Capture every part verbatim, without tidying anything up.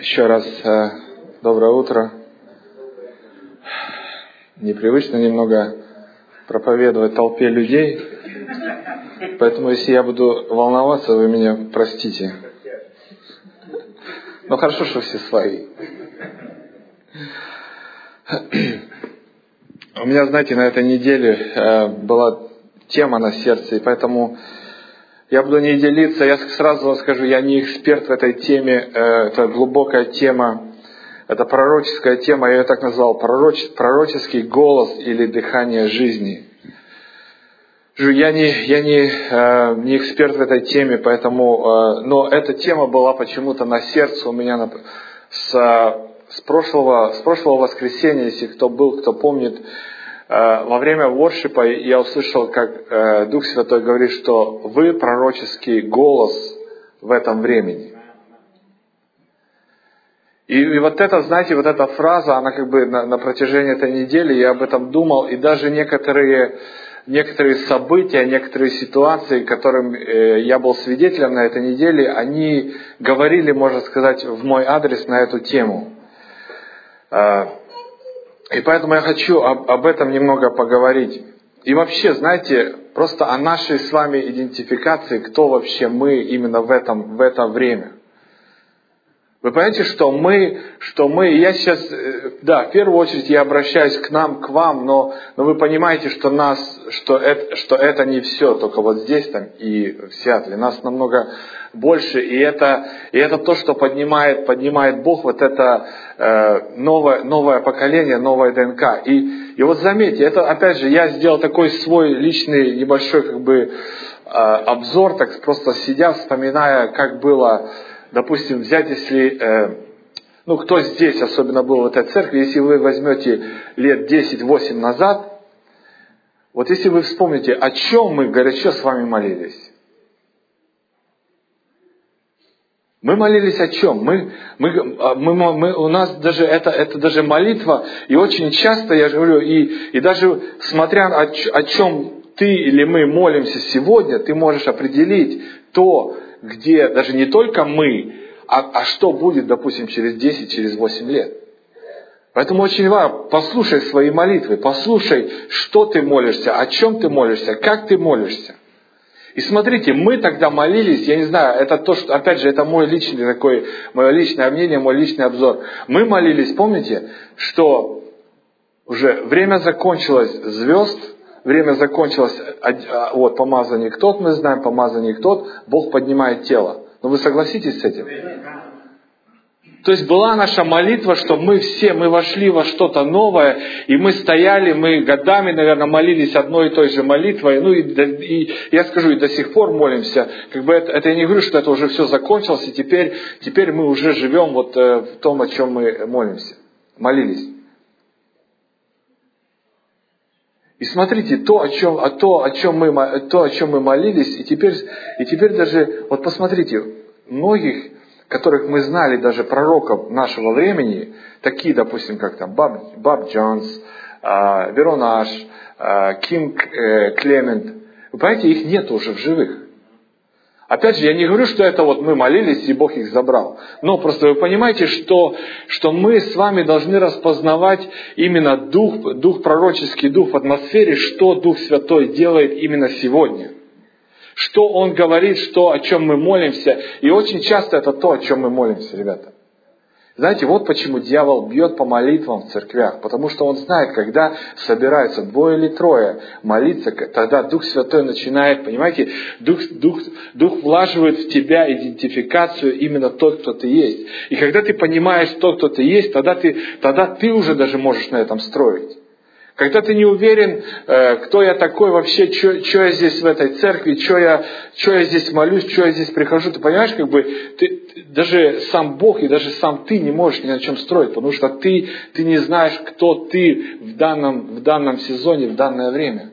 Еще раз э, доброе утро. Непривычно немного проповедовать толпе людей, поэтому если я буду волноваться, вы меня простите. Но хорошо, что все свои. У меня, знаете, на этой неделе э, была тема на сердце, и поэтому я буду не делиться. Я сразу вам скажу, я не эксперт в этой теме. Э, это глубокая тема, это пророческая тема. Я ее так назвал: пророч, пророческий голос или дыхание жизни. Я не, я не, э, не эксперт в этой теме, поэтому, э, но эта тема была почему-то на сердце у меня на, с, с, прошлого, с прошлого воскресенья, если кто был, кто помнит. Во время воршипа я услышал, как Дух Святой говорит, что вы пророческий голос в этом времени. И, и вот это, знаете, вот эта фраза, она как бы на, на протяжении этой недели, я об этом думал, и даже некоторые, некоторые события, некоторые ситуации, которым я был свидетелем на этой неделе, они говорили, можно сказать, в мой адрес на эту тему. И поэтому я хочу об, об этом немного поговорить. И вообще, знаете, просто о нашей с вами идентификации, кто вообще мы именно в, этом, в это время. Вы понимаете, что мы, что мы, я сейчас, да, в первую очередь я обращаюсь к нам, к вам, но, но вы понимаете, что нас, что это, что это не все, только вот здесь там и в Сиэтле. Нас намного больше, и это, и это то, что поднимает, поднимает Бог, вот это э, новое, новое поколение, новая ДНК. И, и вот заметьте, это опять же, я сделал такой свой личный небольшой как бы э, обзор, так просто сидя, вспоминая, как было. Допустим, взять, если, э, ну, кто здесь особенно был в этой церкви, если вы возьмете лет десять-восемь назад, вот если вы вспомните, о чем мы горячо с вами молились. Мы молились о чем? Мы, мы, мы, мы, у нас даже это, это даже молитва, и очень часто, я же говорю, и, и даже смотря о, о чем ты или мы молимся сегодня, ты можешь определить то, где даже не только мы, а, а что будет, допустим, через десять, через восемь лет. Поэтому очень важно, послушай свои молитвы, послушай, что ты молишься, о чем ты молишься, как ты молишься. И смотрите, мы тогда молились, я не знаю, это то, что, опять же, это мой личный такой, мое личное мнение, мой личный обзор. Мы молились, помните, что уже время закончилось звезд, время закончилось, вот, помазанник тот, мы знаем, помазанник тот, Бог поднимает тело. Но вы согласитесь с этим? То есть была наша молитва, что мы все, мы вошли во что-то новое, и мы стояли, мы годами, наверное, молились одной и той же молитвой, ну и, и я скажу, и до сих пор молимся. Как бы это, это я не говорю, что это уже все закончилось, и теперь, теперь мы уже живем вот э, в том, о чем мы молимся, молились. И смотрите, то, о чем, о то, о чем мы, то, о чем мы молились, и теперь, и теперь даже, вот посмотрите, многих, которых мы знали, даже пророков нашего времени, такие, допустим, как там Баб, Баб Джонс, э, Веронаш, э, Ким э, Клемент, вы понимаете, их нет уже в живых. Опять же, я не говорю, что это вот мы молились, и Бог их забрал. Но просто вы понимаете, что, что мы с вами должны распознавать именно дух, дух пророческий, дух в атмосфере, что Дух Святой делает именно сегодня. Что Он говорит, что, о чем мы молимся. И очень часто это то, о чем мы молимся, ребята. Знаете, вот почему дьявол бьет по молитвам в церквях. Потому что он знает, когда собираются двое или трое молиться, тогда Дух Святой начинает, понимаете, Дух, Дух, Дух влаживает в тебя идентификацию именно тот, кто ты есть. И когда ты понимаешь тот, кто ты есть, тогда ты, тогда ты уже даже можешь на этом строить. Когда ты не уверен, кто я такой вообще, что я здесь в этой церкви, что я, я здесь молюсь, что я здесь прихожу, ты понимаешь, как бы ты, даже сам Бог и даже сам ты не можешь ни на чем строить, потому что ты, ты не знаешь, кто ты в данном, в данном сезоне, в данное время.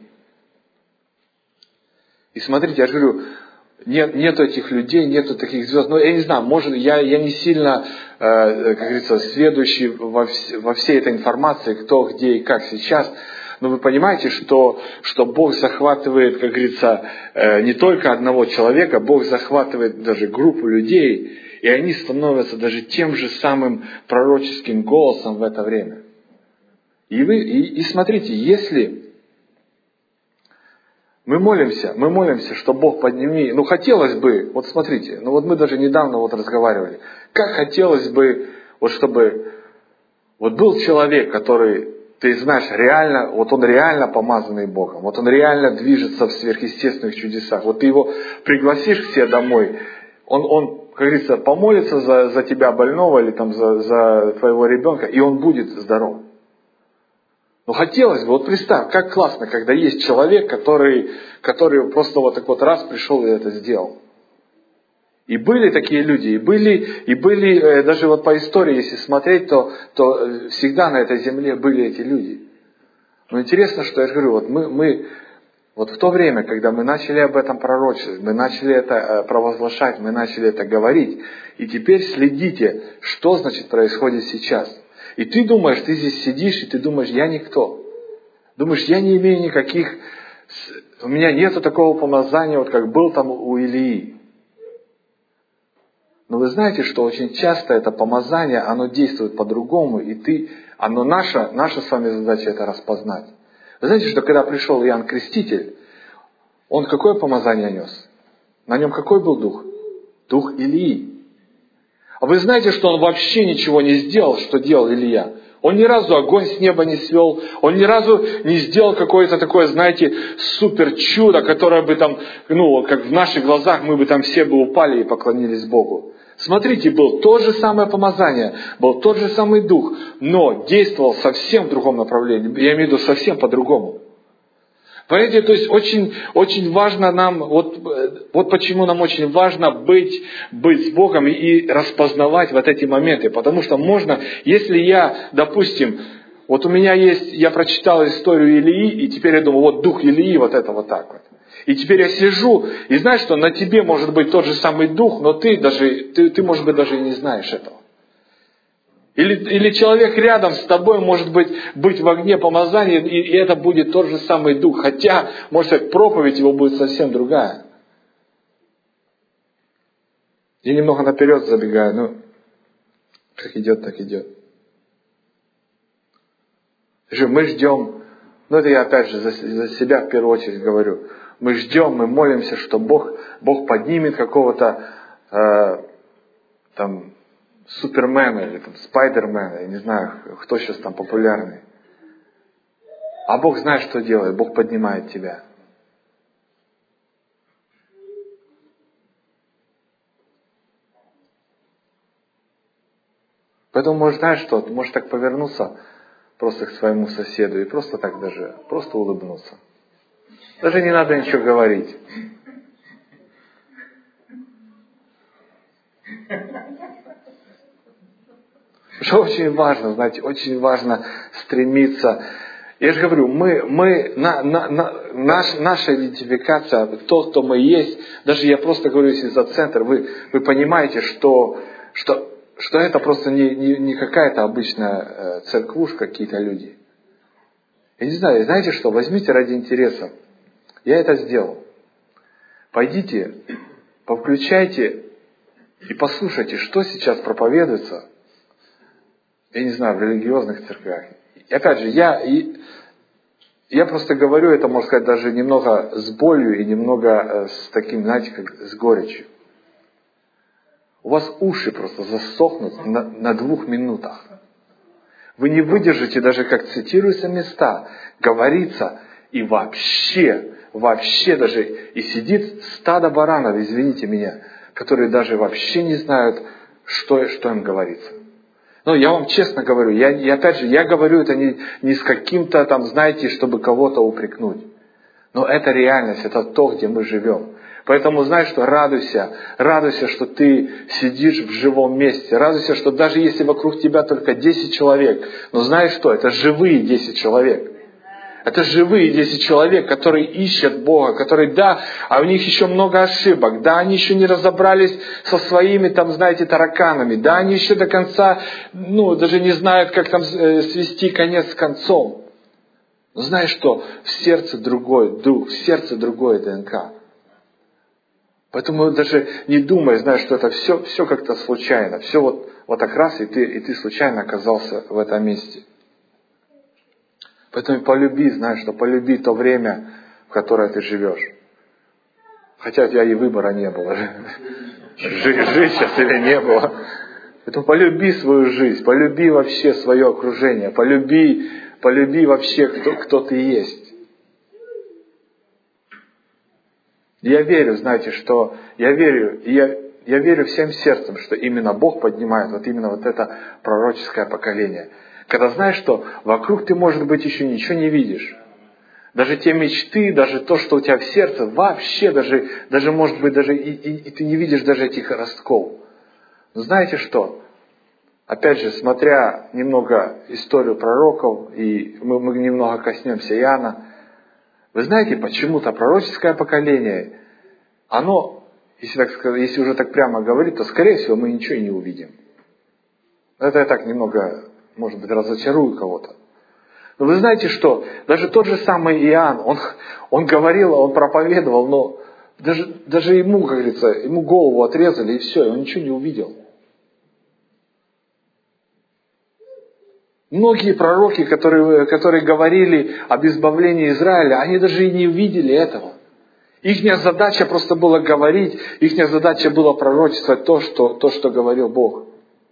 И смотрите, я же говорю, нет, нету этих людей, нету таких звезд. Но я не знаю, может, я, я не сильно, э, как говорится, сведущий во, вс- во всей этой информации, кто, где и как сейчас. Но вы понимаете, что, что Бог захватывает, как говорится, э, не только одного человека, Бог захватывает даже группу людей. и они становятся даже тем же самым пророческим голосом в это время. И, вы, и, и смотрите, если мы молимся, мы молимся, что Бог подними, ну хотелось бы, вот смотрите, ну вот мы даже недавно вот разговаривали, как хотелось бы, вот чтобы вот был человек, который, ты знаешь, реально, вот он реально помазанный Богом, вот он реально движется в сверхъестественных чудесах, вот ты его пригласишь к себе домой, он, он как говорится, помолится за, за тебя больного или там за, за твоего ребенка, и он будет здоров. Но хотелось бы, вот представь, как классно, когда есть человек, который, который просто вот так вот раз пришел и это сделал. И были такие люди, и были, и были даже вот по истории, если смотреть, то, то всегда на этой земле были эти люди. Но интересно, что я говорю, вот мы, мы вот в то время, когда мы начали об этом пророчествовать, мы начали это провозглашать, мы начали это говорить, и теперь следите, что значит происходит сейчас. И ты думаешь, ты здесь сидишь, и ты думаешь, я никто. Думаешь, я не имею никаких, у меня нету такого помазания, вот как был там у Илии. Но вы знаете, что очень часто это помазание, оно действует по-другому, и ты, оно наша, наша с вами задача это распознать. Вы знаете, что когда пришел Иоанн Креститель, он какое помазание нес? На нем какой был дух? Дух Илии. А вы знаете, что он вообще ничего не сделал, что делал Илия? Он ни разу огонь с неба не свел, он ни разу не сделал какое-то такое, знаете, супер чудо, которое бы там, ну, как в наших глазах мы бы там все бы упали и поклонились Богу. Смотрите, был то же самое помазание, был тот же самый дух, но действовал совсем в другом направлении, я имею в виду совсем по-другому. Понимаете, то есть очень, очень важно нам, вот, вот почему нам очень важно быть, быть с Богом и распознавать вот эти моменты. Потому что можно, если я, допустим, вот у меня есть, я прочитал историю Илии, и теперь я думаю, вот дух Илии, вот это вот так вот. И теперь я сижу, и знаешь, что на тебе может быть тот же самый дух, но ты даже, ты, ты может быть, даже и не знаешь этого. Или, или человек рядом с тобой может быть, быть в огне помазания, и, и это будет тот же самый дух. Хотя, может быть, проповедь его будет совсем другая. Я немного наперед забегаю, ну, как идет, так идет. Мы ждем, ну это я опять же за, за себя в первую очередь говорю. Мы ждем, мы молимся, что Бог, Бог поднимет какого-то э, там Супермена или там Спайдермена, я не знаю, кто сейчас там популярный. А Бог знает, что делает, Бог поднимает тебя. Поэтому, может, знаешь что, ты можешь так повернуться просто к своему соседу и просто так даже, просто улыбнуться. Даже не надо ничего говорить. Что очень важно, знаете, очень важно стремиться. Я же говорю, мы, мы, на, на, на, наш, наша идентификация, то, кто мы есть, даже я просто говорю, если за центр, вы, вы понимаете, что, что, что это просто не, не, не какая-то обычная церквушка, какие-то люди. Я не знаю, знаете что, возьмите ради интереса. Я это сделал. Пойдите, повключайте и послушайте, что сейчас проповедуется, я не знаю, в религиозных церквях. И опять же, я, я просто говорю это, можно сказать, даже немного с болью и немного с таким, знаете, как с горечью. У вас уши просто засохнут на, на двух минутах. Вы не выдержите даже, как цитируются места, говорится, и вообще, вообще даже, и сидит стадо баранов, извините меня, которые даже вообще не знают, что, что им говорится. Но я вам честно говорю, я, я опять же, я говорю это не, не с каким-то там, знаете, чтобы кого-то упрекнуть. Но это реальность, это то, где мы живем. Поэтому знаешь, что радуйся, радуйся, что ты сидишь в живом месте. Радуйся, что даже если вокруг тебя только десять человек, но знаешь что, это живые десять человек. Это живые десять человек, которые ищут Бога, которые, да, а у них еще много ошибок, да, они еще не разобрались со своими, там, знаете, тараканами, да, они еще до конца, ну, даже не знают, как там свести конец с концом. Но знаешь что, в сердце другой дух, в сердце другое ДНК. Поэтому даже не думай, знаешь, что это все, все как-то случайно. Все вот, вот так раз, и ты, и ты случайно оказался в этом месте. Поэтому полюби, знаешь, что полюби то время, в которое ты живешь. Хотя у тебя и выбора не было. Жить, жить сейчас или не было. Поэтому полюби свою жизнь, полюби вообще свое окружение, полюби, полюби вообще, кто, кто ты есть. Я верю, знаете, что я верю, я, я верю всем сердцем, что именно Бог поднимает вот именно вот это пророческое поколение. Когда знаешь, что вокруг ты, может быть, еще ничего не видишь. Даже те мечты, даже то, что у тебя в сердце, вообще даже, даже может быть, даже и, и, и ты не видишь даже этих ростков. Но знаете что? Опять же, смотря немного историю пророков, и мы, мы немного коснемся Иоанна, вы знаете, почему-то пророческое поколение, оно, если, так сказать, если уже так прямо говорить, то, скорее всего, мы ничего и не увидим. Это я так немного, может быть, разочарую кого-то. Но вы знаете что? Даже тот же самый Иоанн, он, он говорил, он проповедовал, но даже, даже ему, как говорится, ему голову отрезали, и все, и он ничего не увидел. Многие пророки, которые, которые говорили об избавлении Израиля, они даже и не увидели этого. Ихняя задача просто была говорить, ихняя задача была пророчествовать то, что, то, что говорил Бог.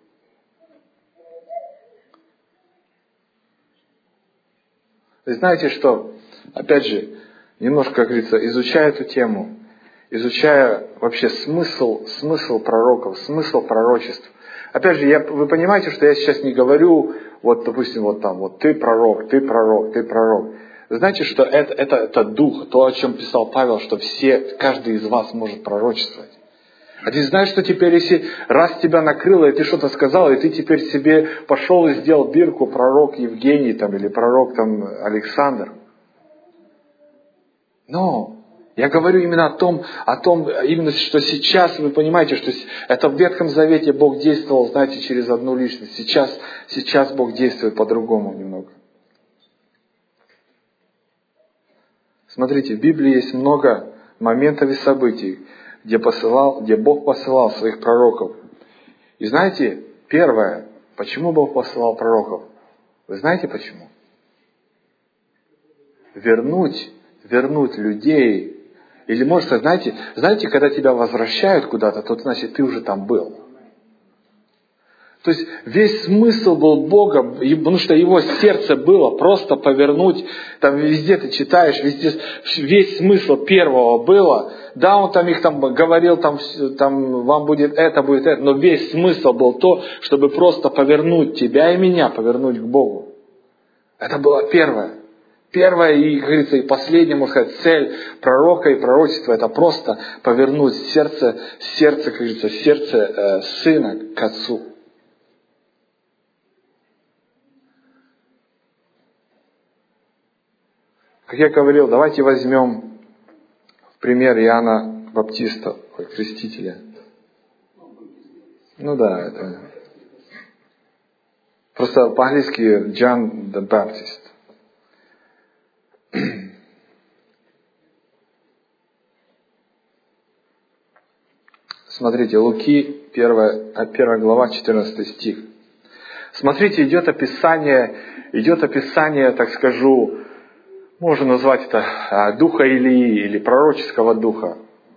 Вы знаете что? Опять же, немножко, как говорится, изучая эту тему, изучая вообще смысл, смысл пророков, смысл пророчеств. Опять же, я, вы понимаете, что я сейчас не говорю, вот, допустим, вот там, вот ты пророк, ты пророк, ты пророк. Знаете, что это, это, это дух, то, о чем писал Павел, что все, каждый из вас может пророчествовать. А ты знаешь, что теперь, если раз тебя накрыло, и ты что-то сказал, и ты теперь себе пошел и сделал бирку пророк Евгений там, или пророк там, Александр. Но я говорю именно о том, о том, именно что сейчас вы понимаете, что это в Ветхом Завете Бог действовал, знаете, через одну личность. Сейчас, сейчас Бог действует по-другому немного. Смотрите, в Библии есть много моментов и событий, где, посылал, где Бог посылал своих пророков. И знаете, первое, почему Бог посылал пророков? Вы знаете почему? Вернуть, вернуть людей. Или, может, знаете, знаете, когда тебя возвращают куда-то, то значит ты уже там был. То есть весь смысл был Бога, потому что Его сердце было просто повернуть, там везде ты читаешь, везде весь смысл первого было. Да, Он там их там говорил, там, там вам будет это, будет это, но весь смысл был то, чтобы просто повернуть тебя и меня, повернуть к Богу. Это было первое. Первая и, как говорится, и последняя, можно сказать, цель пророка и пророчества — это просто повернуть сердце, сердце, как говорится, сердце э, сына к отцу. Как я говорил, давайте возьмем в пример Иоанна Баптиста, крестителя. Ну да, это просто по-английски John the Baptist. Смотрите, Луки, первая, первая глава, четырнадцатый стих. Смотрите, идет описание, идет описание, так скажу, можно назвать это духа Илии или пророческого духа.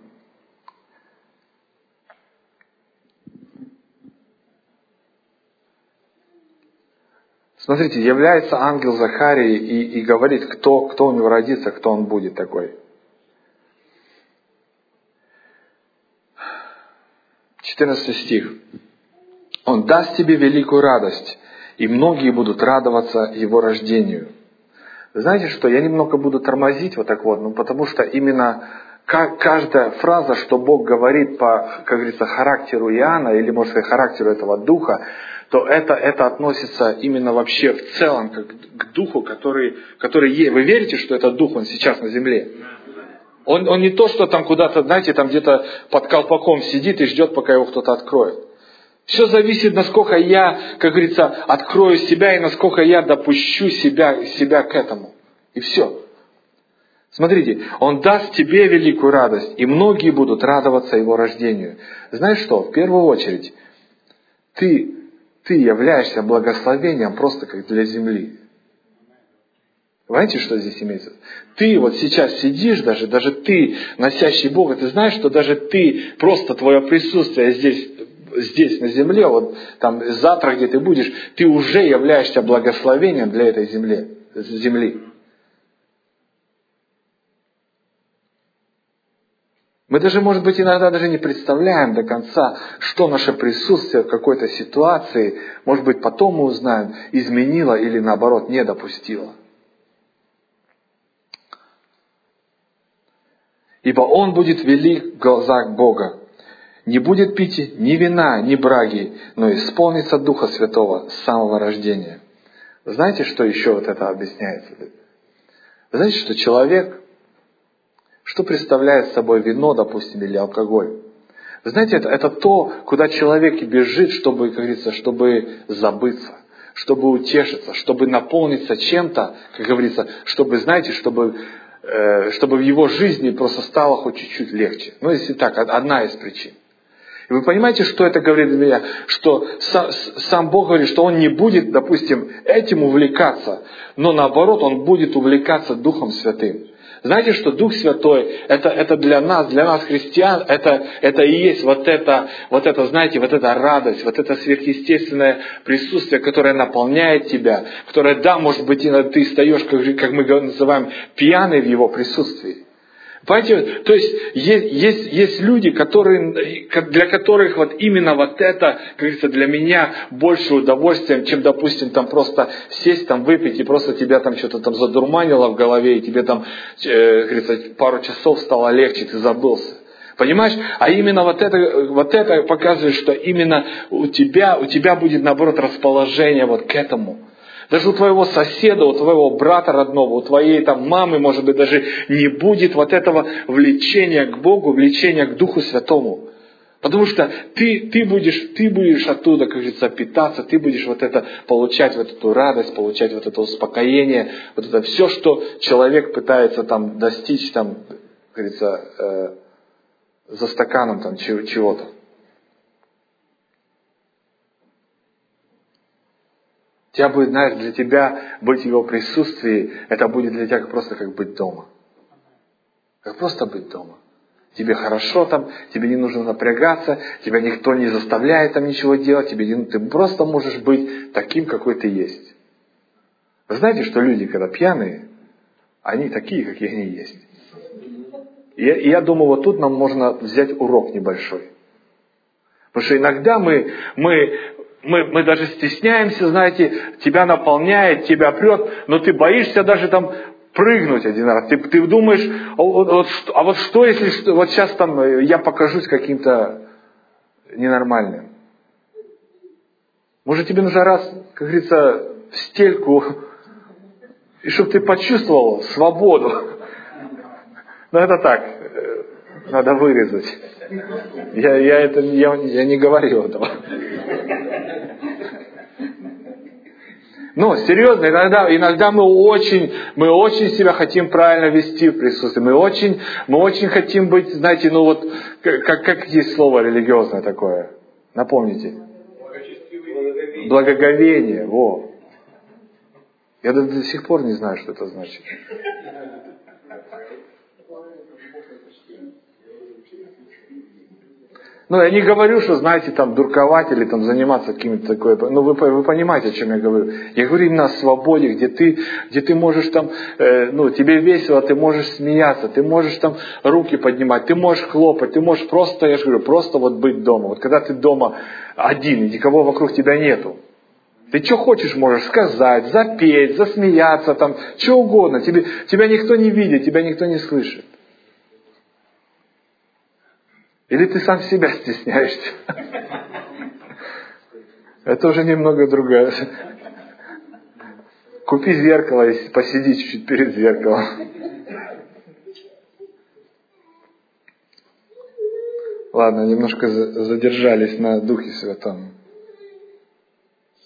Смотрите, является ангел Захарии и, и говорит, кто, кто у него родится, кто он будет такой. четырнадцатый стих. Он даст тебе великую радость, и многие будут радоваться его рождению. Вы знаете что, я немного буду тормозить вот так вот, ну, потому что именно каждая фраза, что Бог говорит по, как говорится, характеру Иоанна, или, может сказать, характеру этого духа, то это, это относится именно вообще в целом как к духу, который, который есть. Вы верите, что этот дух, он сейчас на земле? Он, он не то, что там куда-то, знаете, там где-то под колпаком сидит и ждет, пока его кто-то откроет. Все зависит, насколько я, как говорится, открою себя и насколько я допущу себя, себя к этому. И все. Смотрите, Он даст тебе великую радость, и многие будут радоваться Его рождению. Знаешь что? В первую очередь, ты, ты являешься благословением просто как для земли. Понимаете, что здесь имеется? Ты вот сейчас сидишь даже, даже ты, носящий Бога, ты знаешь, что даже ты, просто твое присутствие здесь, здесь на земле, вот там завтра, где ты будешь, ты уже являешься благословением для этой земли. земли. Мы даже, может быть, иногда даже не представляем до конца, что наше присутствие в какой-то ситуации, может быть, потом мы узнаем, изменило или наоборот не допустило. Ибо Он будет велик в глазах Бога. Не будет пить ни вина, ни браги, но исполнится Духа Святого с самого рождения. Знаете, что еще вот это объясняется? Вы знаете, что человек, что представляет собой вино, допустим, или алкоголь? Вы знаете, это, это то, куда человек бежит, чтобы, как говорится, чтобы забыться, чтобы утешиться, чтобы наполниться чем-то, как говорится, чтобы, знаете, чтобы, э, чтобы в его жизни просто стало хоть чуть-чуть легче. Ну, если так, одна из причин. И вы понимаете, что это говорит для меня? Что сам, сам Бог говорит, что Он не будет, допустим, этим увлекаться, но наоборот, Он будет увлекаться Духом Святым. Знаете, что Дух Святой, это, это для нас, для нас, христиан, это, это и есть вот это, вот это, знаете, вот эта радость, вот это сверхъестественное присутствие, которое наполняет тебя, которое, да, может быть, иногда ты стаешь, как, как мы называем, пьяный в Его присутствии. Понимаете, то есть, есть, есть, есть люди, которые, для которых вот именно вот это, как говорится, для меня больше удовольствием, чем, допустим, там просто сесть, там выпить, и просто тебя там что-то там задурманило в голове, и тебе там, э, как говорится, пару часов стало легче, ты забылся. Понимаешь? А именно вот это, вот это показывает, что именно у тебя, у тебя будет, наоборот, расположение вот к этому. Даже у твоего соседа, у твоего брата родного, у твоей там мамы, может быть, даже не будет вот этого влечения к Богу, влечения к Духу Святому. Потому что ты, ты, будешь, ты будешь оттуда, как говорится, питаться, ты будешь вот это получать, вот эту радость, получать вот это успокоение, вот это все, что человек пытается там достичь, там, как говорится, э, за стаканом там чего-то. Тебя будет, знаешь, для тебя быть в Его присутствии, это будет для тебя просто как быть дома. Как просто быть дома. Тебе хорошо там, тебе не нужно напрягаться, тебя никто не заставляет там ничего делать, тебе не, ты просто можешь быть таким, какой ты есть. Вы знаете, что люди, когда пьяные, они такие, какие они есть. И я, и я думаю, вот тут нам можно взять урок небольшой. Потому что иногда мы... мы Мы, мы даже стесняемся, знаете, тебя наполняет, тебя прет, но ты боишься даже там прыгнуть один раз. Ты, ты думаешь, а вот, вот, а вот что, если вот сейчас там я покажусь каким-то ненормальным? Может, тебе нужно раз, как говорится, в стельку, и чтобы ты почувствовал свободу. Но это так, надо вырезать. Я, я, это, я, я не говорил этого. Ну, серьезно, иногда, иногда мы очень, мы очень себя хотим правильно вести в присутствии. Мы очень, мы очень хотим быть, знаете, ну вот, как, как есть слово религиозное такое? Напомните. Благоговение. Благоговение, во. Я до, до сих пор не знаю, что это значит. Ну, я не говорю, что, знаете, там, дурковать или там, заниматься какими-то такой... Ну, вы, вы понимаете, о чем я говорю. Я говорю именно о свободе, где ты, где ты можешь там... Э, ну, тебе весело, ты можешь смеяться, ты можешь там руки поднимать, ты можешь хлопать, ты можешь просто, я же говорю, просто вот быть дома. Вот когда ты дома один, и никого вокруг тебя нету. Ты что хочешь можешь сказать, запеть, засмеяться, там, что угодно. Тебе, тебя никто не видит, тебя никто не слышит. Или ты сам себя стесняешься? Это уже немного другое. Купи зеркало и посиди чуть-чуть перед зеркалом. Ладно, немножко задержались на Духе Святом.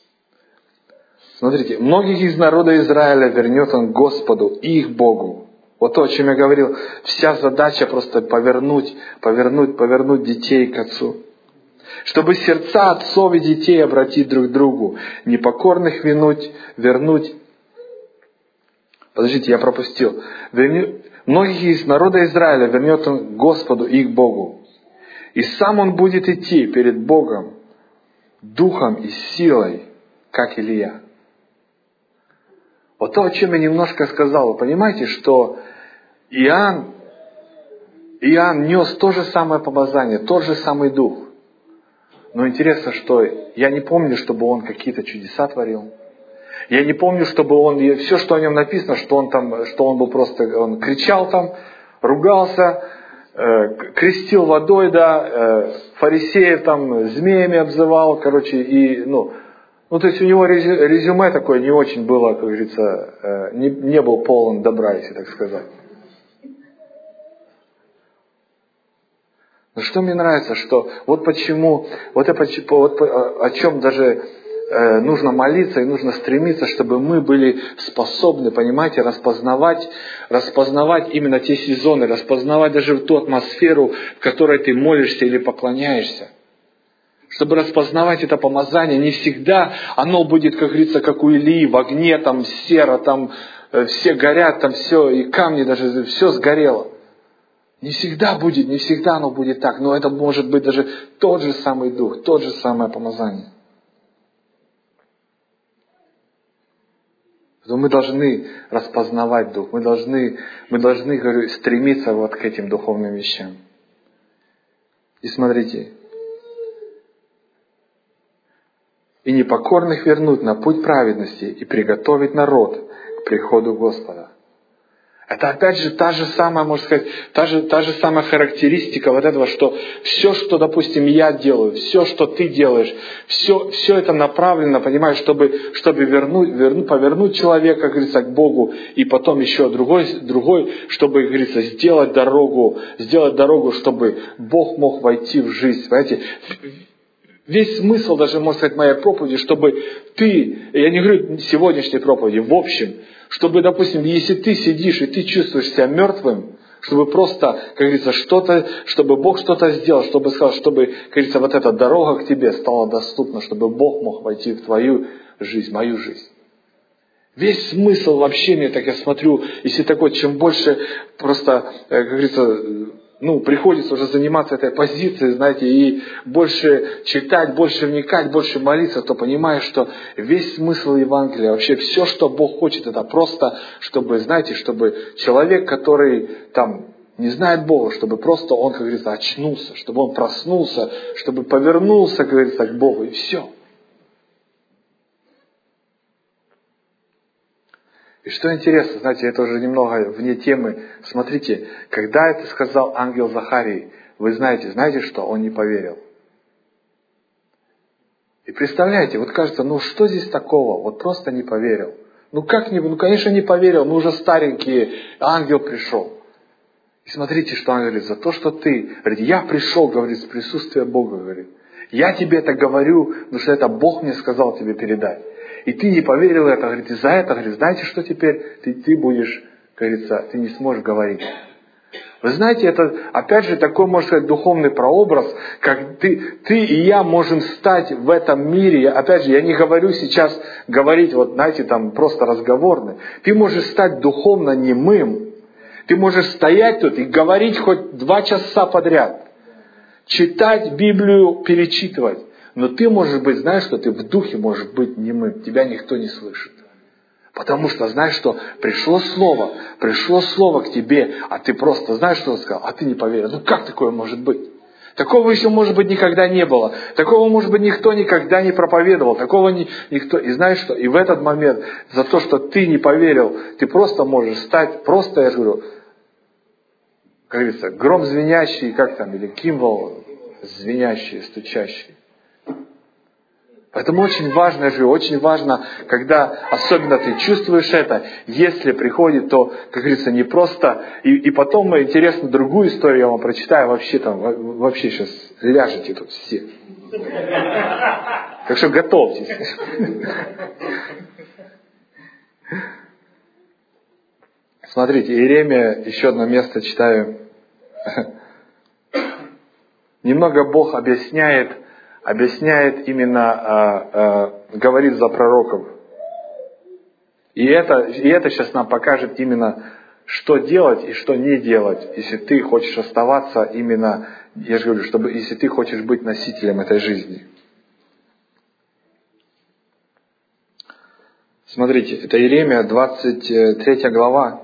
Смотрите, многих из народа Израиля вернет Он Господу, их Богу. Вот то, о чем я говорил, вся задача просто повернуть, повернуть, повернуть детей к Отцу. Чтобы сердца отцов и детей обратить друг к другу, непокорных вернуть, вернуть. Подождите, я пропустил. Верню, многих из народа Израиля вернет он к Господу и к Богу. И сам он будет идти перед Богом духом и силой, как Илия. Вот то, о чем я немножко сказал. Вы понимаете, что Иоанн, Иоанн нес то же самое помазание, тот же самый дух. Но интересно, что я не помню, чтобы он какие-то чудеса творил. Я не помню, чтобы он, все, что о нем написано, что он там, что он был просто, он кричал там, ругался, э, крестил водой, да, э, фарисеев там змеями обзывал, короче, и, ну, ну, то есть у него резюме такое не очень было, как говорится, э, не, не был полон добра, если так сказать. Но что мне нравится, что вот почему, вот, это, вот о чем даже э, нужно молиться и нужно стремиться, чтобы мы были способны, понимаете, распознавать, распознавать именно те сезоны, распознавать даже ту атмосферу, в которой ты молишься или поклоняешься. Чтобы распознавать это помазание, не всегда оно будет, как говорится, как у Илии, в огне, там серо, там э, все горят, там все, и камни даже, все сгорело. Не всегда будет, не всегда оно будет так, но это может быть даже тот же самый дух, тот же самое помазание. Поэтому мы должны распознавать дух, мы должны, мы должны, говорю, стремиться вот к этим духовным вещам. И смотрите, и непокорных вернуть на путь праведности и приготовить народ к приходу Господа. Это опять же та же самая, можно сказать, та же, та же самая характеристика вот этого, что все, что, допустим, я делаю, все, что ты делаешь, все, все это направлено, понимаешь, чтобы, чтобы вернуть, вернуть, повернуть человека, как говорится, к Богу, и потом еще другой, другой, чтобы, как говорится, сделать дорогу, сделать дорогу, чтобы Бог мог войти в жизнь. Понимаете? Весь смысл даже, можно сказать, моей проповеди, чтобы ты, я не говорю сегодняшней проповеди, в общем, чтобы, допустим, если ты сидишь и ты чувствуешь себя мертвым, чтобы просто, как говорится, что-то, чтобы Бог что-то сделал, чтобы сказал, чтобы, как говорится, вот эта дорога к тебе стала доступна, чтобы Бог мог войти в твою жизнь, мою жизнь. Весь смысл в общении, так я смотрю, если такой, чем больше просто, как говорится, ну, приходится уже заниматься этой позицией, знаете, и больше читать, больше вникать, больше молиться, то понимаешь, что весь смысл Евангелия, вообще все, что Бог хочет, это просто, чтобы, знаете, чтобы человек, который там не знает Бога, чтобы просто он, как говорится, очнулся, чтобы он проснулся, чтобы повернулся, как говорится, к Богу, и все. И что интересно, знаете, это уже немного вне темы. Смотрите, когда это сказал ангел Захарии, вы знаете, знаете что? Он не поверил. И представляете, вот кажется, ну что здесь такого? Вот просто не поверил. Ну как не, ну конечно не поверил, мы уже старенькие, ангел пришел. И смотрите, что он говорит, за то, что ты, говорит, я пришел, говорит, с присутствия Бога, говорит. Я тебе это говорю, потому что это Бог мне сказал тебе передать. И ты не поверил это, говорит, и за это, говорит, знаете, что теперь? Ты, ты будешь, говорится, ты не сможешь говорить. Вы знаете, это, опять же, такой, можно сказать, духовный прообраз, как ты, ты и я можем стать в этом мире. Опять же, я не говорю сейчас говорить, вот, знаете, там, просто разговорно. Ты можешь стать духовно немым. Ты можешь стоять тут и говорить хоть два часа подряд. Читать Библию, перечитывать. Но ты можешь быть, знаешь, что ты в духе можешь быть немым. Тебя никто не слышит. Потому что, знаешь, что пришло слово, пришло слово к тебе, а ты просто, знаешь, что он сказал, а ты не поверил. Ну как такое может быть? Такого еще, может быть, никогда не было. Такого, может быть, никто никогда не проповедовал. Такого ни, никто... И знаешь что? И в этот момент, за то, что ты не поверил, ты просто можешь стать, просто, я же говорю, как говорится, гром звенящий, как там, или кимвол звенящий, стучащий. Поэтому очень важно, я же говорю, очень важно, когда особенно ты чувствуешь это, если приходит, то, как говорится, не просто... И, и потом, интересно, другую историю я вам прочитаю, вообще там, вообще сейчас ляжете тут все. Так что готовьтесь. Смотрите, Иеремия, еще одно место читаю. Немного Бог объясняет, объясняет именно, а, а, говорит за пророков. И это, и это сейчас нам покажет именно, что делать и что не делать, если ты хочешь оставаться именно, я же говорю, чтобы, если ты хочешь быть носителем этой жизни. Смотрите, это Иеремия, двадцать третья глава.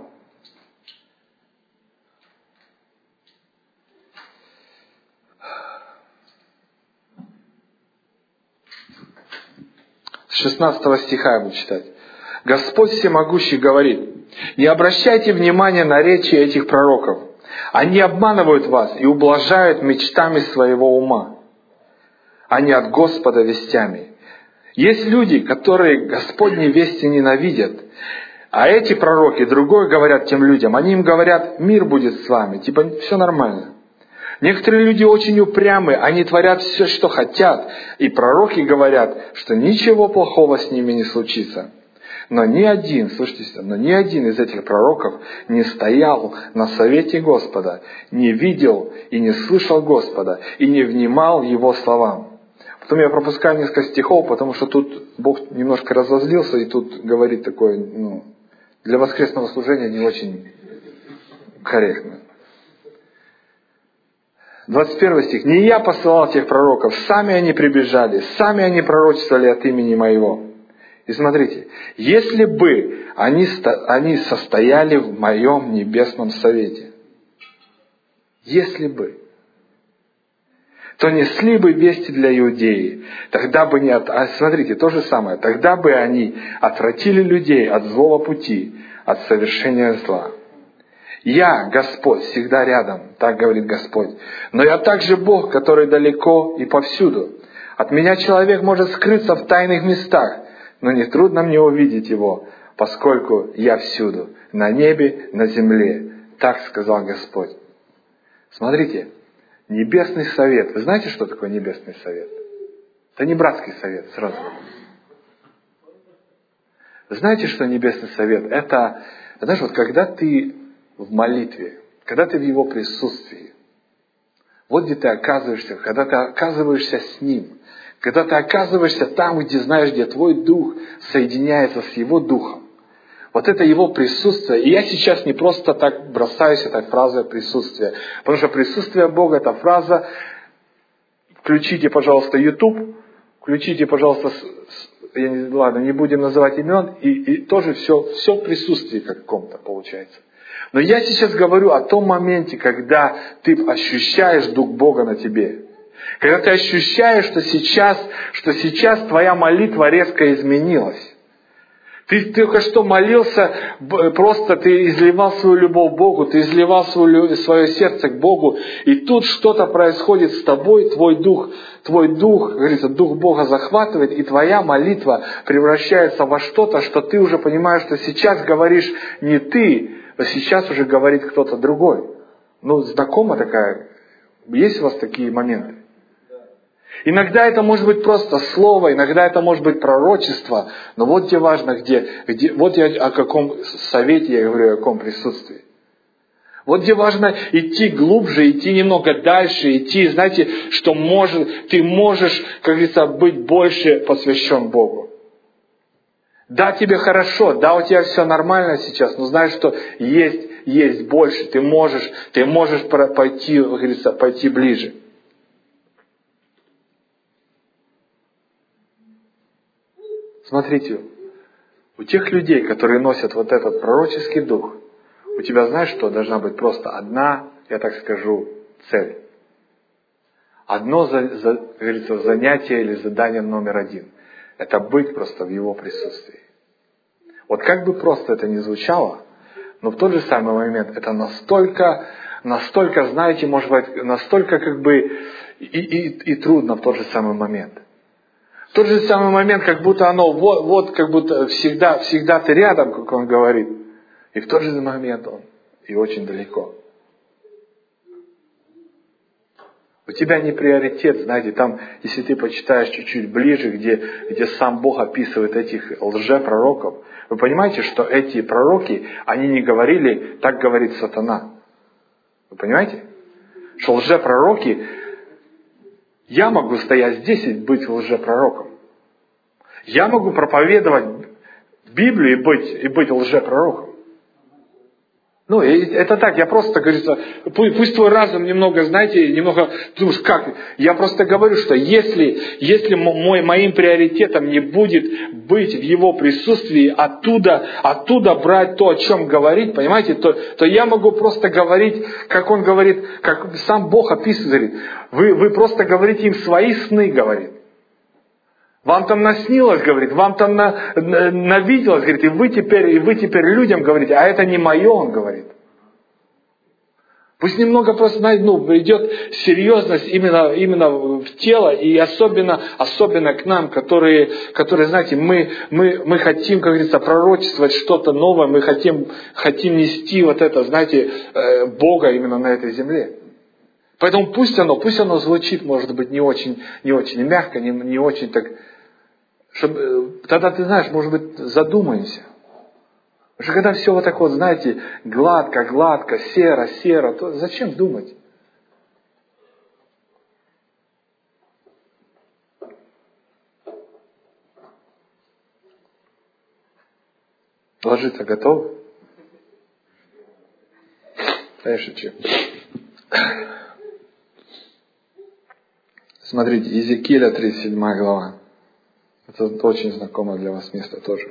С шестнадцатого стиха я буду читать. Господь Всемогущий говорит: не обращайте внимания на речи этих пророков. Они обманывают вас и ублажают мечтами своего ума, а не от Господа вестями. Есть люди, которые Господни вести ненавидят, а эти пророки другое говорят тем людям. Они им говорят: мир будет с вами, типа все нормально. Некоторые люди очень упрямы, они творят все, что хотят, и пророки говорят, что ничего плохого с ними не случится. Но ни один, слушайте, но ни один из этих пророков не стоял на совете Господа, не видел и не слышал Господа, и не внимал Его словам. Потом я пропускаю несколько стихов, потому что тут Бог немножко разозлился, и тут говорит такое, ну, для воскресного служения не очень корректно. двадцать первый стих. «Не я посылал тех пророков, сами они прибежали, сами они пророчествовали от имени моего». И смотрите, если бы они, они состояли в моем небесном совете, если бы, то несли бы вести для Иудеи, тогда бы не от... А смотрите, то же самое, тогда бы они отвратили людей от злого пути, от совершения зла. Я, Господь, всегда рядом, так говорит Господь. Но я также Бог, который далеко и повсюду. От меня человек может скрыться в тайных местах, но не трудно мне увидеть его, поскольку я всюду, на небе, на земле. Так сказал Господь. Смотрите, Небесный совет. Вы знаете, что такое Небесный совет? Это не братский совет, сразу. Вы знаете, что Небесный совет? Это, знаешь, вот когда ты в молитве, когда ты в Его присутствии, вот где ты оказываешься, когда ты оказываешься с Ним, когда ты оказываешься там, где знаешь, где твой дух соединяется с Его духом. Вот это Его присутствие. И я сейчас не просто так бросаюсь этой фразой присутствия. Потому что присутствие Бога — это фраза. Включите, пожалуйста, YouTube. Включите, пожалуйста, я не, ладно, не будем называть имен. И, и тоже все, все в присутствии каком-то получается. Но я сейчас говорю о том моменте, когда ты ощущаешь Дух Бога на тебе. Когда ты ощущаешь, что сейчас, что сейчас твоя молитва резко изменилась. Ты только что молился, просто ты изливал свою любовь к Богу, ты изливал свое, свое сердце к Богу, и тут что-то происходит с тобой, твой дух, твой дух, говорится, Дух Бога захватывает, и твоя молитва превращается во что-то, что ты уже понимаешь, что сейчас говоришь не ты, а сейчас уже говорит кто-то другой. Ну, знакома такая, есть у вас такие моменты? Иногда это может быть просто слово, иногда это может быть пророчество, но вот где важно, где, где, вот я о каком совете я говорю, о каком присутствии. Вот где важно идти глубже, идти немного дальше, идти, знаете, что может, ты можешь, как говорится, быть больше посвящен Богу. Да, тебе хорошо, да, у тебя все нормально сейчас, но знаешь, что есть, есть больше, ты можешь, ты можешь пойти, как говорится, пойти ближе. Смотрите, у тех людей, которые носят вот этот пророческий дух, у тебя, знаешь что, должна быть просто одна, я так скажу, цель. Одно, за, за, как говорится, занятие или задание номер один. Это быть просто в Его присутствии. Вот как бы просто это ни звучало, но в тот же самый момент это настолько, настолько, знаете, может быть, настолько как бы и, и, и трудно в тот же самый момент. В тот же самый момент, как будто оно, вот, вот как будто всегда, всегда ты рядом, как он говорит. И в тот же момент он и очень далеко. У тебя не приоритет, знаете, там, если ты почитаешь чуть-чуть ближе, где, где сам Бог описывает этих лжепророков, вы понимаете, что эти пророки, они не говорили, так говорит сатана. Вы понимаете? Что лжепророки, я могу стоять здесь и быть лжепророком. Я могу проповедовать Библию и быть, и быть лжепророком. Ну, это так, я просто, говорится, пусть, пусть твой разум немного, знаете, немного, думаешь, как? Я просто говорю, что если, если мой, моим приоритетом не будет быть в его присутствии, оттуда, оттуда брать то, о чем говорить, понимаете, то, то я могу просто говорить, как он говорит, как сам Бог описывает, говорит, вы, вы просто говорите им свои сны, говорит. Вам там наснилось, говорит, вам там на, на, навиделось, говорит, и вы теперь, и вы теперь людям говорите, а это не мое, он говорит. Пусть немного просто, знаете, ну, идет серьезность именно, именно в тело, и особенно, особенно к нам, которые, которые, знаете, мы, мы, мы хотим, как говорится, пророчествовать что-то новое, мы хотим, хотим нести вот это, знаете, Бога именно на этой земле. Поэтому пусть оно, пусть оно звучит, может быть, не очень, не очень мягко, не, не очень так. Чтобы, тогда, ты знаешь, может быть, задумаемся. Потому что когда все вот так вот, знаете, гладко, гладко, серо, серо, то зачем думать? Ложиться готовы? Да я шучу. Смотрите, Иезекииля тридцать седьмая глава. Это очень знакомое для вас место тоже.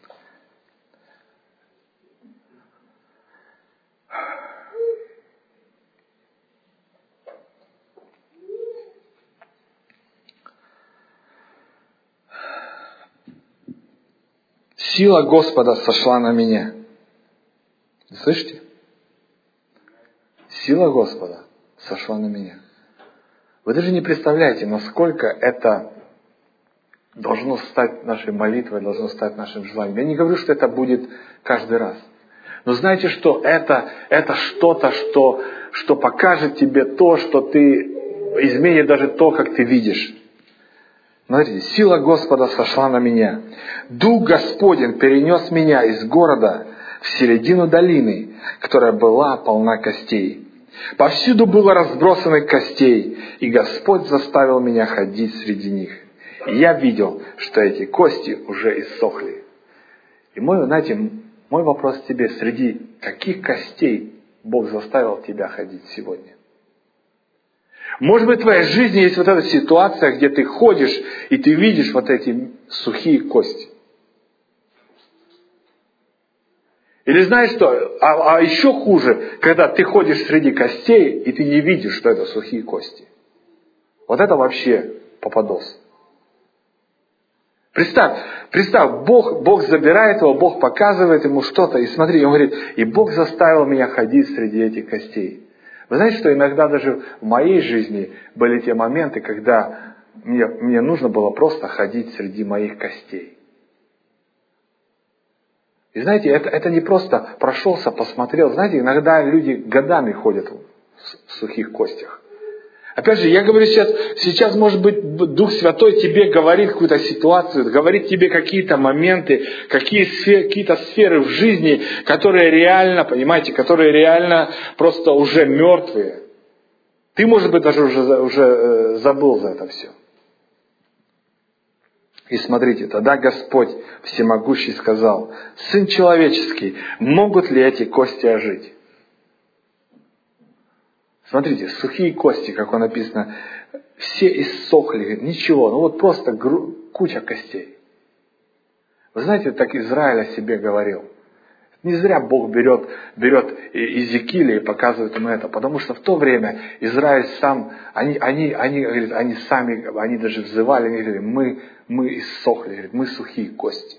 Сила Господа сошла на меня. Слышите? Сила Господа сошла на меня. Вы даже не представляете, насколько это должно стать нашей молитвой, должно стать нашим желанием. Я не говорю, что это будет каждый раз. Но знаете, что это, это что-то, что, что покажет тебе то, что ты изменит даже то, как ты видишь. Смотрите, сила Господа сошла на меня. Дух Господень перенес меня из города в середину долины, которая была полна костей. Повсюду было разбросано костей, и Господь заставил меня ходить среди них. И я видел, что эти кости уже иссохли. И мой, знаете, мой вопрос к тебе, среди каких костей Бог заставил тебя ходить сегодня? Может быть, в твоей жизни есть вот эта ситуация, где ты ходишь, и ты видишь вот эти сухие кости. Или знаешь что, а, а еще хуже, когда ты ходишь среди костей, и ты не видишь, что это сухие кости. Вот это вообще попадос. Представь, представь, Бог, Бог забирает его, Бог показывает ему что-то, и смотри, он говорит, и Бог заставил меня ходить среди этих костей. Вы знаете, что иногда даже в моей жизни были те моменты, когда мне, мне нужно было просто ходить среди моих костей. И знаете, это, это не просто прошелся, посмотрел. Знаете, иногда люди годами ходят в сухих костях. Опять же, я говорю сейчас, сейчас, может быть, Дух Святой тебе говорит какую-то ситуацию, говорит тебе какие-то моменты, какие сферы, какие-то сферы в жизни, которые реально, понимаете, которые реально просто уже мертвые. Ты, может быть, даже уже, уже забыл за это все. И смотрите, тогда Господь Всемогущий сказал, Сын человеческий, могут ли эти кости ожить? Смотрите, сухие кости, как он написано, все иссохли, ничего, ну вот просто гру- куча костей. Вы знаете, так Израиль о себе говорил. Не зря Бог берет, берет Иезекииля и показывает ему это, потому что в то время Израиль сам, они, они, они, говорит, они сами, они даже взывали, они говорили, мы, мы иссохли, говорит, мы сухие кости.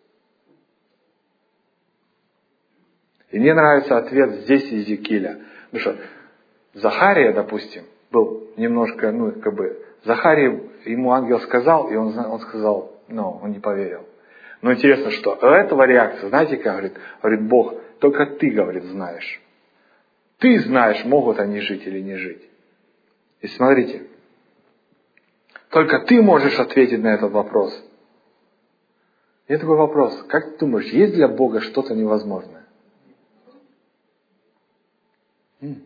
И мне нравится ответ здесь Иезекииля. Ну что, Захария, допустим, был немножко, ну, как бы, Захарий, ему ангел сказал, и он, он сказал, но он не поверил. Но интересно, что у этого реакция, знаете, как говорит, говорит Бог, только ты, говорит, знаешь. Ты знаешь, могут они жить или не жить. И смотрите, только ты можешь ответить на этот вопрос. И такой вопрос, как ты думаешь, есть для Бога что-то невозможное? М.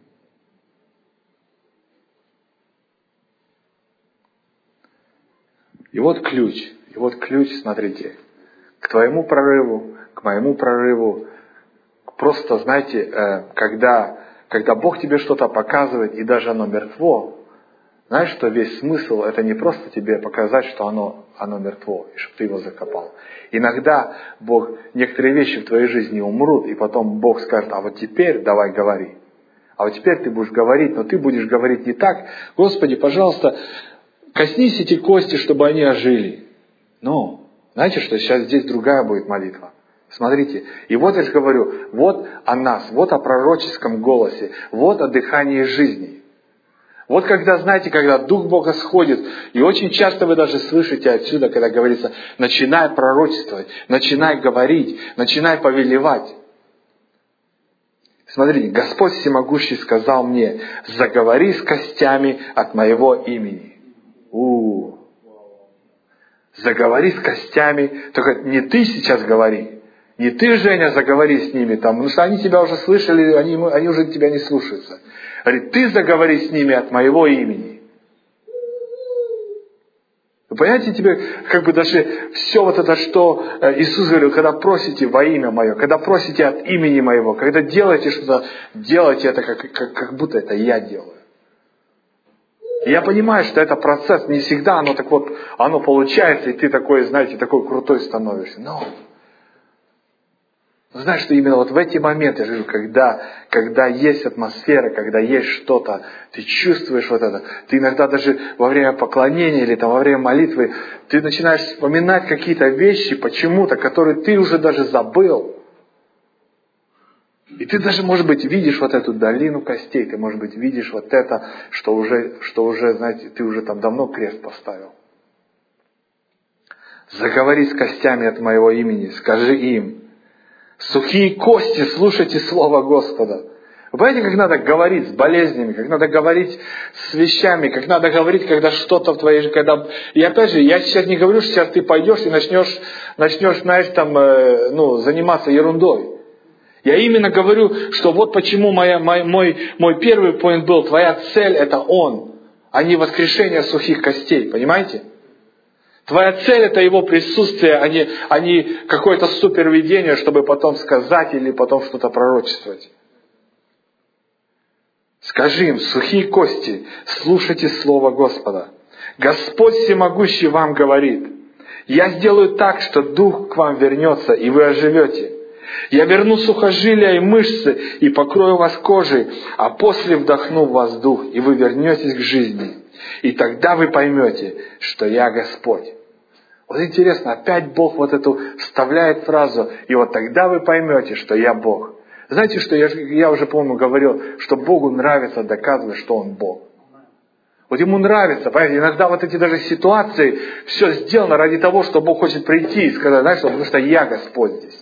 И вот ключ, и вот ключ, смотрите, к твоему прорыву, к моему прорыву. Просто, знаете, когда, когда Бог тебе что-то показывает, и даже оно мертво, знаешь, что весь смысл, это не просто тебе показать, что оно, оно мертво, и чтобы ты его закопал. Иногда Бог, некоторые вещи в твоей жизни умрут, и потом Бог скажет, а вот теперь давай говори. А вот теперь ты будешь говорить, но ты будешь говорить не так. Господи, пожалуйста, коснись эти кости, чтобы они ожили. Но, знаете что, сейчас здесь другая будет молитва. Смотрите, и вот я же говорю, вот о нас, вот о пророческом голосе, вот о дыхании жизни. Вот когда, знаете, когда Дух Бога сходит, и очень часто вы даже слышите отсюда, когда говорится, начинай пророчествовать, начинай говорить, начинай повелевать. Смотрите, Господь Всемогущий сказал мне, заговори с костями от моего имени. У-у-у. Заговори с костями, только не ты сейчас говори, не ты, Женя, заговори с ними, там, потому что они тебя уже слышали, они, они уже тебя не слушаются. Говорит, ты заговори с ними от моего имени. Вы понимаете, тебе как бы даже все вот это, что Иисус говорил, когда просите во имя Мое, когда просите от имени Моего, когда делаете что-то, делайте это как, как, как будто это я делаю. И я понимаю, что это процесс, не всегда оно так вот, оно получается, и ты такой, знаете, такой крутой становишься. Но знаешь, что именно вот в эти моменты, я говорю, когда, когда есть атмосфера, когда есть что-то, ты чувствуешь вот это. Ты иногда даже во время поклонения или там, во время молитвы, ты начинаешь вспоминать какие-то вещи почему-то, которые ты уже даже забыл. И ты даже, может быть, видишь вот эту долину костей, ты, может быть, видишь вот это, что уже, что уже, знаете, ты уже там давно крест поставил. Заговори с костями от моего имени, скажи им, сухие кости, слушайте слово Господа. Вы понимаете, как надо говорить с болезнями, как надо говорить с вещами, как надо говорить, когда что-то в твоей жизни, когда... И опять же, я сейчас не говорю, что сейчас ты пойдешь и начнешь, начнешь, знаешь, там, э, ну, заниматься ерундой. Я именно говорю, что вот почему моя, мой, мой, мой первый поинт был, твоя цель это Он, а не воскрешение сухих костей, понимаете? Твоя цель это Его присутствие, а не, а не какое-то супервидение, чтобы потом сказать или потом что-то пророчествовать. Скажи им, сухие кости, слушайте слово Господа. Господь Всемогущий вам говорит, я сделаю так, что Дух к вам вернется, и вы оживете. Я верну сухожилия и мышцы, и покрою вас кожей, а после вдохну в вас Дух, и вы вернетесь к жизни. И тогда вы поймете, что я Господь. Вот интересно, опять Бог вот эту вставляет фразу, и вот тогда вы поймете, что я Бог. Знаете, что я, я уже, по-моему, говорил, что Богу нравится доказывать, что Он Бог. Вот Ему нравится, понимаете, иногда вот эти даже ситуации, все сделано ради того, что Бог хочет прийти и сказать, знаешь что, потому что я Господь здесь.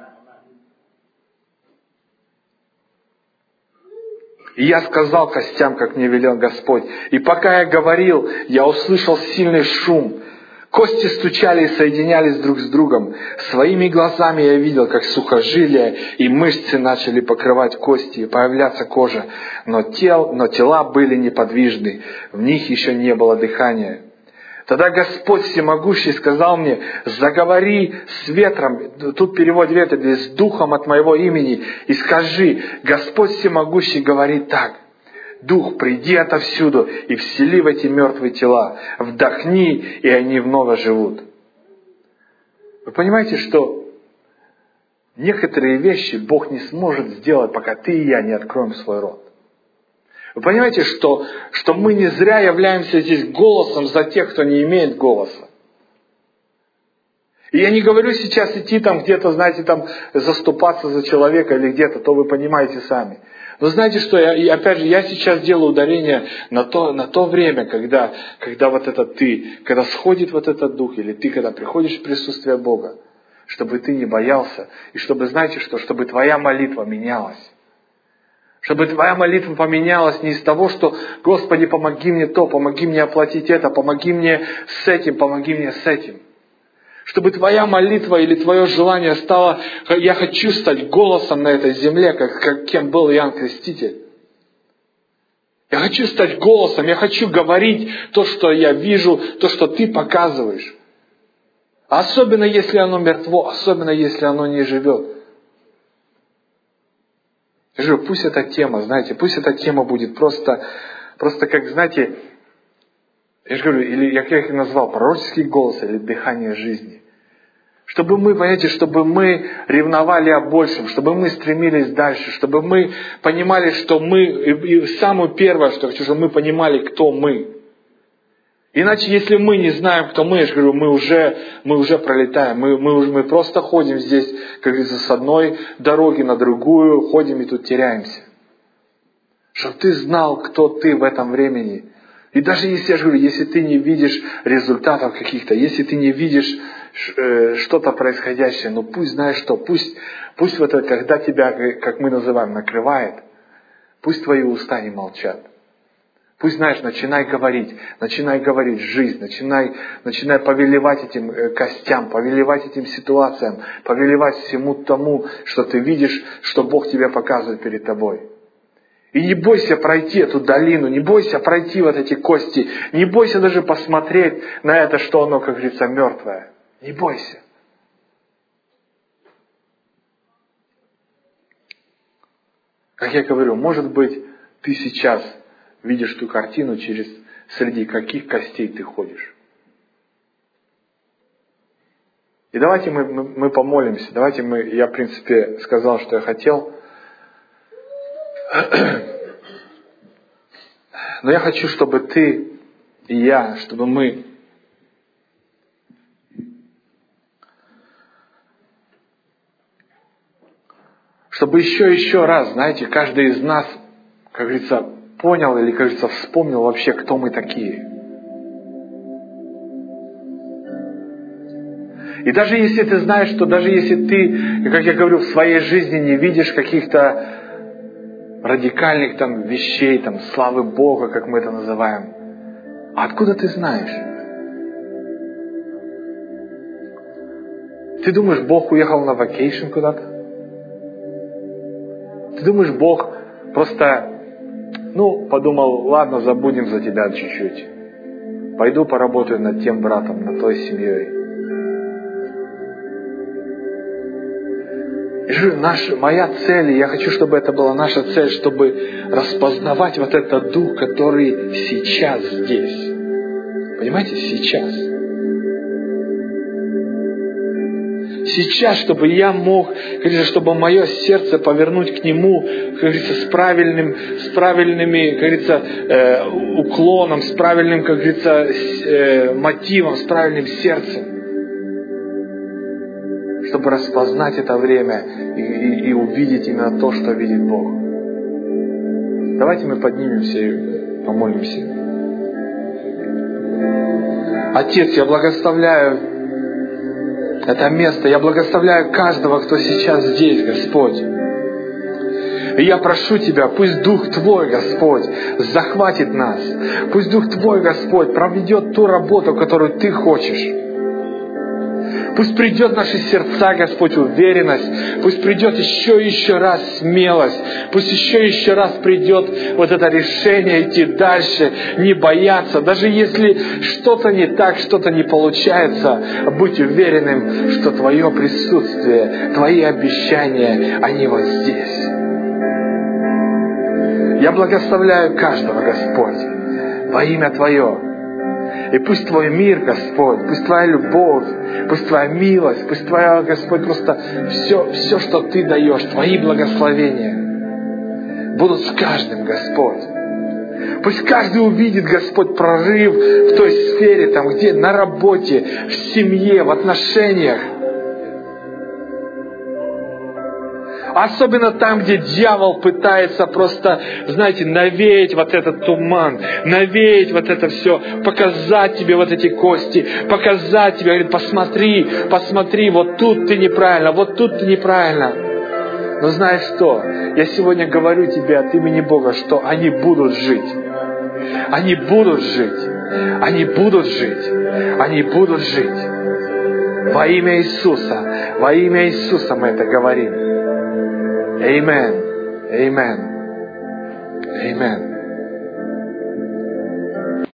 И я сказал костям, как мне велел Господь. И пока я говорил, я услышал сильный шум. Кости стучали и соединялись друг с другом. Своими глазами я видел, как сухожилия и мышцы начали покрывать кости и появляться кожа. Но, тел, но тела были неподвижны, в них еще не было дыхания. Тогда Господь Всемогущий сказал мне, заговори с ветром, тут перевод ветра, с духом от моего имени, и скажи, Господь Всемогущий говорит так, Дух, приди отовсюду и всели в эти мертвые тела, вдохни, и они вновь живут. Вы понимаете, что некоторые вещи Бог не сможет сделать, пока ты и я не откроем свой рот. Вы понимаете, что, что мы не зря являемся здесь голосом за тех, кто не имеет голоса. И я не говорю сейчас идти там где-то, знаете, там заступаться за человека или где-то, то вы понимаете сами. Но знаете что, я, и опять же, я сейчас делаю ударение на то, на то время, когда, когда вот это ты, когда сходит вот этот дух, или ты, когда приходишь в присутствие Бога, чтобы ты не боялся, и чтобы, знаете что, чтобы твоя молитва менялась. Чтобы твоя молитва поменялась не из того, что «Господи, помоги мне то, помоги мне оплатить это, помоги мне с этим, помоги мне с этим». Чтобы твоя молитва или твое желание стало «Я хочу стать голосом на этой земле», как, как кем был Иоанн Креститель. Я хочу стать голосом, я хочу говорить то, что я вижу, то, что ты показываешь. Особенно, если оно мертво, особенно, если оно не живет. Я говорю, пусть эта тема, знаете, пусть эта тема будет просто, просто как, знаете, я же говорю, или я как их назвал, пророческий голос или дыхание жизни. Чтобы мы, понимаете, чтобы мы ревновали о большем, чтобы мы стремились дальше, чтобы мы понимали, что мы, и, и самое первое, что хочу, чтобы мы понимали, кто мы. Иначе, если мы не знаем, кто мы, я же говорю, мы уже, мы уже пролетаем, мы, мы, уже, мы просто ходим здесь, как говорится, с одной дороги на другую, ходим и тут теряемся. Чтобы ты знал, кто ты в этом времени. И даже если, я же говорю, если ты не видишь результатов каких-то, если ты не видишь э, что-то происходящее, но пусть знаешь что, пусть, пусть вот это, когда тебя, как мы называем, накрывает, пусть твои уста не молчат. Пусть, знаешь, начинай говорить, начинай говорить жизнь, начинай, начинай повелевать этим костям, повелевать этим ситуациям, повелевать всему тому, что ты видишь, что Бог тебе показывает перед тобой. И не бойся пройти эту долину, не бойся пройти вот эти кости, не бойся даже посмотреть на это, что оно, как говорится, мертвое. Не бойся. Как я говорю, может быть, ты сейчас видишь ту картину, через среди каких костей ты ходишь. И давайте мы, мы, мы помолимся. Давайте мы, я в принципе сказал, что я хотел. Но я хочу, чтобы ты и я, чтобы мы чтобы еще еще раз, знаете, каждый из нас, как говорится, понял или, как говорится, вспомнил вообще, кто мы такие. И даже если ты знаешь, что даже если ты, как я говорю, в своей жизни не видишь каких-то радикальных там вещей, там, славы Бога, как мы это называем, а откуда ты знаешь? Ты думаешь, Бог уехал на вакейшн куда-то? Ты думаешь, Бог просто Ну, подумал, ладно, забудем за тебя чуть-чуть. Пойду поработаю над тем братом, над той семьей. И наша, моя цель, я хочу, чтобы это была наша цель, чтобы распознавать вот этот дух, который сейчас здесь. Понимаете, сейчас. Сейчас, чтобы я мог, чтобы мое сердце повернуть к Нему, как говорится, с правильным, с правильными, как говорится, э, уклоном, с правильным, как говорится, с, э, мотивом, с правильным сердцем. Чтобы распознать это время и, и, и увидеть именно то, что видит Бог. Давайте мы поднимемся и помолимся. Отец, я благословляю это место. Я благословляю каждого, кто сейчас здесь, Господь. И я прошу Тебя, пусть Дух Твой, Господь, захватит нас. Пусть Дух Твой, Господь, проведет ту работу, которую Ты хочешь. Пусть придет в наши сердца, Господь, уверенность. Пусть придет еще и еще раз смелость. Пусть еще и еще раз придет вот это решение идти дальше, не бояться. Даже если что-то не так, что-то не получается, быть уверенным, что Твое присутствие, Твои обещания, они вот здесь. Я благословляю каждого, Господь, во имя Твое. И пусть Твой мир, Господь, пусть Твоя любовь, пусть Твоя милость, пусть Твоя, Господь, просто все, все, что Ты даешь, Твои благословения будут с каждым, Господь. Пусть каждый увидит, Господь, прорыв в той сфере, там, где на работе, в семье, в отношениях. Особенно там, где дьявол пытается просто, знаете, навеять вот этот туман, навеять вот это все, показать тебе вот эти кости, показать тебе, говорит, посмотри, посмотри, вот тут ты неправильно, вот тут ты неправильно. Но знаешь что? Я сегодня говорю тебе от имени Бога, что они будут жить. Они будут жить. Они будут жить. Они будут жить. Во имя Иисуса. Во имя Иисуса мы это говорим. Amen. Amen. Amen.